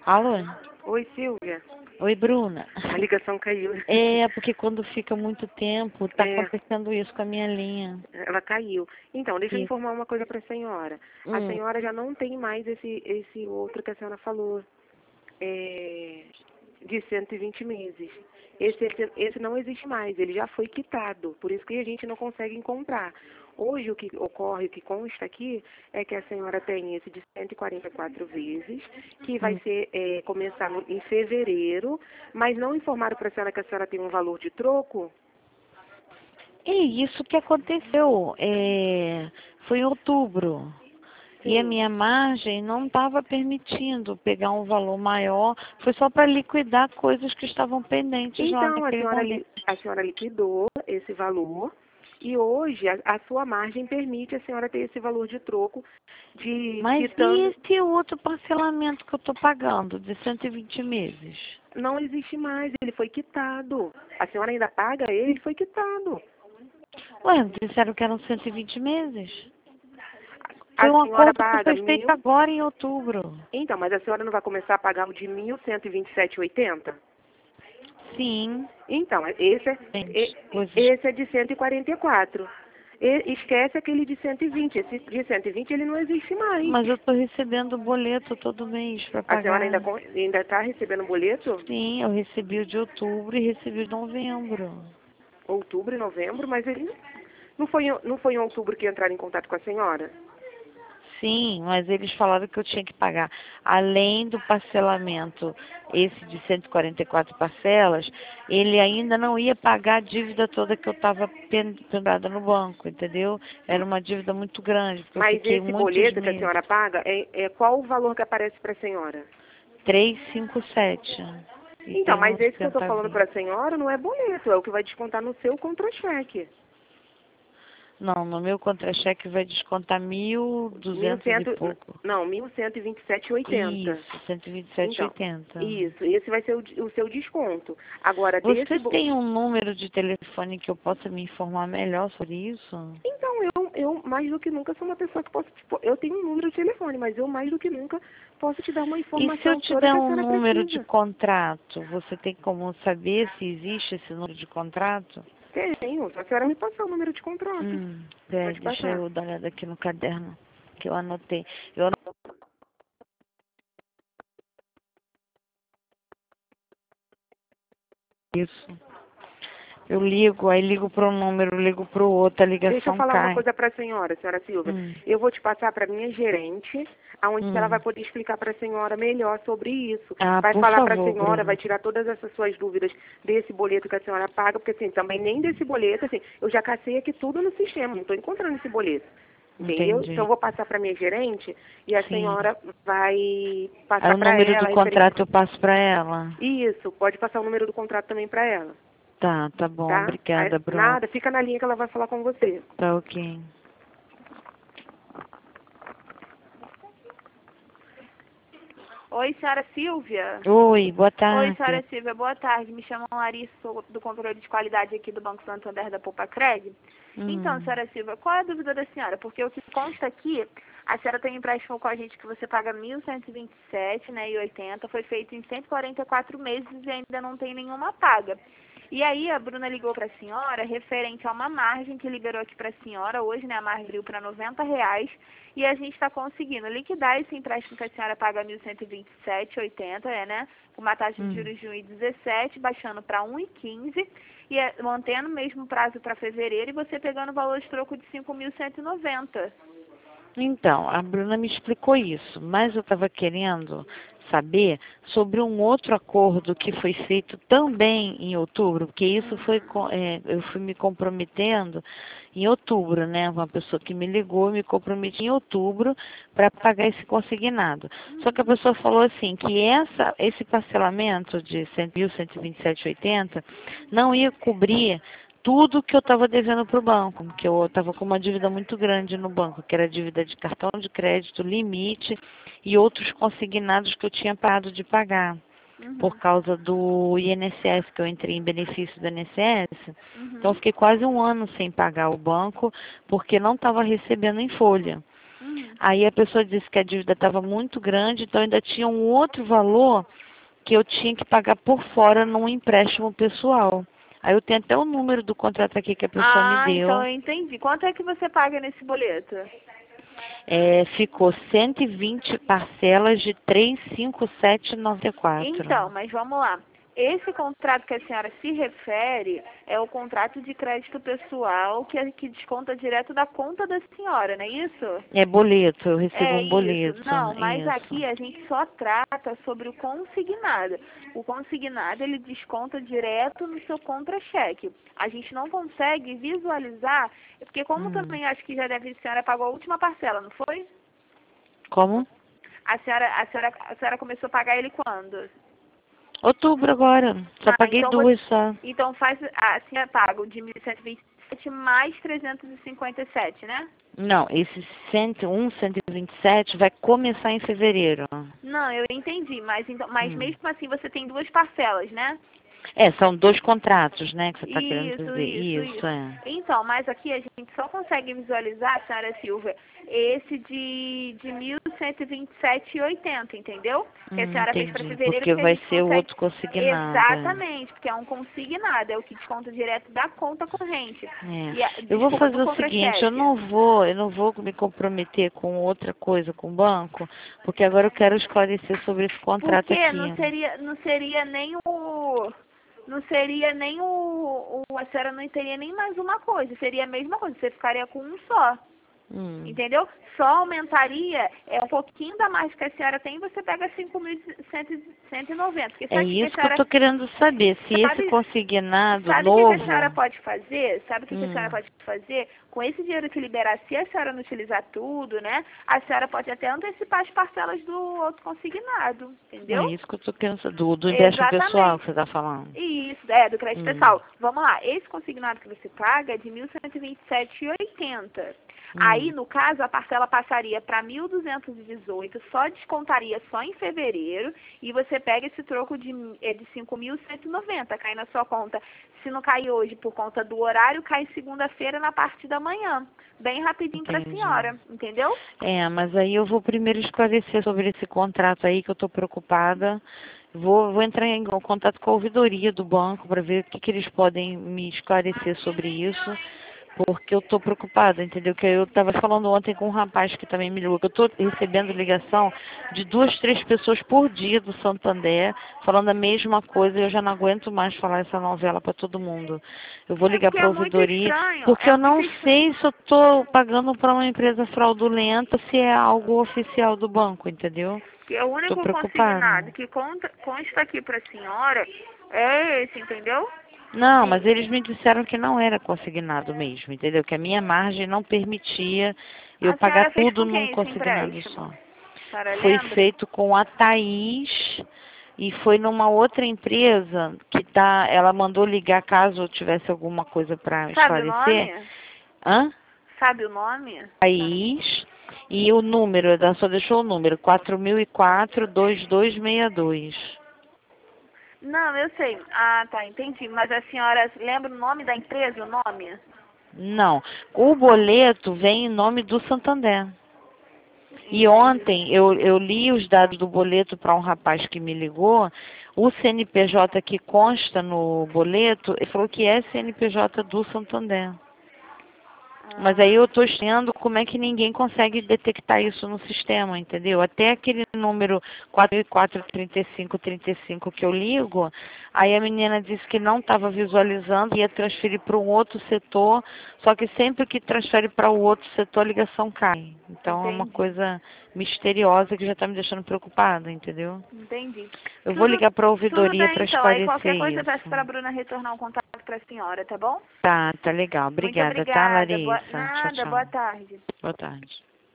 Alô? Oi, Silvia. Oi, Bruna. A ligação caiu. É, porque quando fica muito tempo, tá É, acontecendo isso com a minha linha. ela caiu. Então, deixa eu Isso. informar uma coisa para a senhora. A senhora já não tem mais esse outro que a senhora falou, de 120 meses. Esse não existe mais, ele já foi quitado, por isso que a gente não consegue encontrar. Hoje o que ocorre, o que consta aqui, é que a senhora tem esse de 144 vezes, que vai ser começar em fevereiro, mas não informaram para a senhora que a senhora tem um valor de troco? É isso que aconteceu. Foi em outubro. E a Sim. minha margem não estava permitindo pegar um valor maior. Foi só para liquidar coisas que estavam pendentes lá Então, naquele momento. a senhora liquidou esse valor e hoje a sua margem permite a senhora ter esse valor de troco de Mas e quitando. esse outro parcelamento que eu estou pagando de 120 meses? Não existe mais, ele foi quitado. A senhora ainda paga ele foi quitado. Ué, disseram que eram 120 meses. Foi A um senhora acordo que paga foi feito mil. agora em outubro. Então, mas a senhora não vai começar a pagar o de 1.127,80? Sim, Então, gente, coisas. esse é de 144. Esquece aquele de 120. Esse de 120 ele não existe mais. Mas eu estou recebendo o boleto todo mês para A senhora pagar. ainda está recebendo boleto? Sim, eu recebi o de outubro e recebi o de novembro. Outubro e novembro, mas ele não foi em outubro que entraram em contato com a senhora? Sim, mas eles falaram que eu tinha que pagar, além do parcelamento, esse de 144 parcelas, ele ainda não ia pagar a dívida toda que eu estava pendurada no banco, entendeu? Era uma dívida muito grande, porque eu Mas fiquei esse muitos boleto que a meses. senhora paga, qual o valor que aparece para a senhora? 357. E Então, tem mas uns esse que eu estou falando centavinhos. para a senhora não é boleto, é o que vai descontar no seu contra-cheque. Não, no meu contra-cheque vai descontar 1.200 e 1.100, pouco. não, 1.127,80. Isso, cento e vinte e sete e Então, oitenta. isso, esse vai ser o seu desconto. Agora, Você tem um número de telefone que eu possa me informar melhor sobre isso? Então, eu mais do que nunca sou uma pessoa que posso, tipo, eu tenho um número de telefone, mas eu mais do que nunca posso te dar uma E se eu informação te toda der que a um senhora número de precisa. contrato, você tem como saber se existe esse número de contrato? Tenho, só a senhora me passar o número de contrato. Peraí, Pode deixa passar. eu dar uma olhada aqui no caderno que eu anotei. Eu anotei isso. Eu ligo, aí ligo para um número, ligo para o outro, a Deixa eu ligação falar uma cai. coisa para a senhora Silvia. Hum, Eu vou te passar para minha gerente, aonde ela vai hum. poder explicar para a senhora melhor sobre isso. Ah, Vai por falar para a favor, senhora, vai Bruna. tirar todas essas suas dúvidas desse boleto que a senhora paga, porque assim, também nem desse boleto, assim, eu já cacei aqui tudo no sistema, não estou encontrando esse boleto. Entendeu? Então eu Entendi. vou passar para minha gerente e a Sim. senhora vai Aí passar o para número do ela referente. contrato eu passo para ela. Isso, pode passar o número do contrato também para ela, Tá, tá bom. tá? Obrigada, Bruna. Nada, fica na linha que ela vai falar com você. Tá ok. Oi, senhora Silvia. Oi, boa Oi, tarde. senhora Silvia, boa tarde. Me chamo Larissa, sou do controle de qualidade aqui do Banco Santander da Poupa Cred. Então, Hum. senhora Silvia, qual é a dúvida da senhora? Porque o que consta aqui, a senhora tem um empréstimo com a gente que você paga 1.127, né, e 80, foi feito em 144 meses e ainda não tem nenhuma paga. E aí a Bruna ligou para a senhora referente a uma margem que liberou aqui para a senhora hoje, né, a margem abriu para R$ 90, e a gente está conseguindo liquidar esse empréstimo que a senhora paga 1.127,80, né, com uma taxa de Hum. juros de 1,17, baixando para 1,15, e mantendo o mesmo prazo para fevereiro, e você pegando o valor de troco de 5.190. Então, a Bruna me explicou isso, mas eu estava querendo saber sobre um outro acordo que foi feito também em outubro, porque isso foi, eu fui me comprometendo em outubro, né? Uma pessoa que me ligou, me comprometi em outubro para pagar esse consignado. Só que a pessoa falou assim, que esse parcelamento de 1.127,80 não ia cobrir tudo que eu estava devendo para o banco, que eu estava com uma dívida muito grande no banco, que era dívida de cartão de crédito, limite e outros consignados que eu tinha parado de pagar por Uhum, causa do INSS, que eu entrei em benefício do INSS. Então, eu uhum, fiquei quase um ano sem pagar o banco, porque não estava recebendo em folha. Aí a pessoa disse que a dívida estava muito grande, então ainda tinha um outro valor que eu tinha que pagar por fora num empréstimo pessoal. Aí eu tenho até o número do contrato aqui que a pessoa me deu. Então eu entendi. Quanto é que você paga nesse boleto? Ficou 120 parcelas de 357,94. Então, mas vamos lá. Esse contrato que a senhora se refere é o contrato de crédito pessoal que desconta direto da conta da senhora, não é isso? É boleto, eu recebo um boleto. Isso. Não, mas isso. aqui a gente só trata sobre o consignado. O consignado, ele desconta direto no seu contra-cheque. A gente não consegue visualizar, porque como também acho que já deve, a senhora pagou a última parcela, não foi? Como? A senhora começou a pagar ele quando? Outubro agora. Só paguei então duas só. Então faz, a senhora paga o de 1.127 mais 357, né? Não, esse 127 vai começar em fevereiro. Não, eu entendi, mas mesmo assim você tem duas parcelas, né? São 2 contratos, né, que você está querendo dizer. Isso. Então, mas aqui a gente só consegue visualizar, senhora Silvia, esse de 1.127,80, entendeu? Que a senhora fez para fevereiro. Porque vai ser o outro consignado. Exatamente, porque é um consignado, é o que desconta direto da conta corrente. Eu vou fazer o seguinte, eu não vou me comprometer com outra coisa com o banco, porque agora eu quero esclarecer sobre esse contrato porque aqui. Não seria nem a senhora não teria nem mais uma coisa, seria a mesma coisa, você ficaria com um só. Entendeu? Só aumentaria um pouquinho da mais que a senhora tem, você pega 5.190. É isso que eu estou querendo saber, se esse consignado novo... Sabe o que a senhora pode fazer? Sabe o que a senhora pode fazer? Com esse dinheiro que liberar, se a senhora não utilizar tudo, né? A senhora pode até antecipar as parcelas do outro consignado, entendeu? É isso que eu estou querendo saber, do empréstimo pessoal que você está falando. Isso, do crédito pessoal. Vamos lá, esse consignado que você paga é de 1.127,80. Aí, no caso, a parcela passaria para 1.218, só descontaria só em fevereiro, e você pega esse troco de 5.190, cai na sua conta. Se não cair hoje por conta do horário, cai segunda-feira na parte da manhã. Bem rapidinho para a senhora, entendeu? Mas aí eu vou primeiro esclarecer sobre esse contrato aí, que eu estou preocupada. Vou entrar em contato com a ouvidoria do banco para ver o que eles podem me esclarecer sobre isso. Porque eu estou preocupada, entendeu? Que eu estava falando ontem com um rapaz que também me ligou, que eu estou recebendo ligação de 2, 3 pessoas por dia do Santander, falando a mesma coisa, e eu já não aguento mais falar essa novela para todo mundo. Eu vou ligar para a ouvidoria, porque eu não sei se eu estou pagando para uma empresa fraudulenta, se é algo oficial do banco, entendeu? Porque o único consignado que consta aqui para a senhora é esse, entendeu? Não, mas eles me disseram que não era consignado mesmo, entendeu? Que a minha margem não permitia eu pagar tudo num consignado só. Foi feito com a Thaís e foi numa outra empresa que ela mandou ligar caso eu tivesse alguma coisa para esclarecer. Sabe o nome? Thaís, e o número, ela só deixou o número, 4004-2262. Não, eu sei. Tá, entendi. Mas a senhora lembra o nome da empresa, o nome? Não. O boleto vem em nome do Santander. E ontem eu li os dados do boleto para um rapaz que me ligou. O CNPJ que consta no boleto, ele falou que é CNPJ do Santander. Mas aí eu estou estranhando como é que ninguém consegue detectar isso no sistema, entendeu? Até aquele número 443535 que eu ligo, aí a menina disse que não estava visualizando, ia transferir para um outro setor, só que sempre que transfere para o outro setor a ligação cai. Então é uma coisa misteriosa que já está me deixando preocupada, entendeu? Entendi. Eu vou ligar para a ouvidoria para esclarecer aí qualquer coisa isso. eu peço para a Bruna retornar um contato para a senhora, tá bom? Tá legal. Obrigada, tá, Larissa? Nada, Tchau. boa tarde. Boa tarde.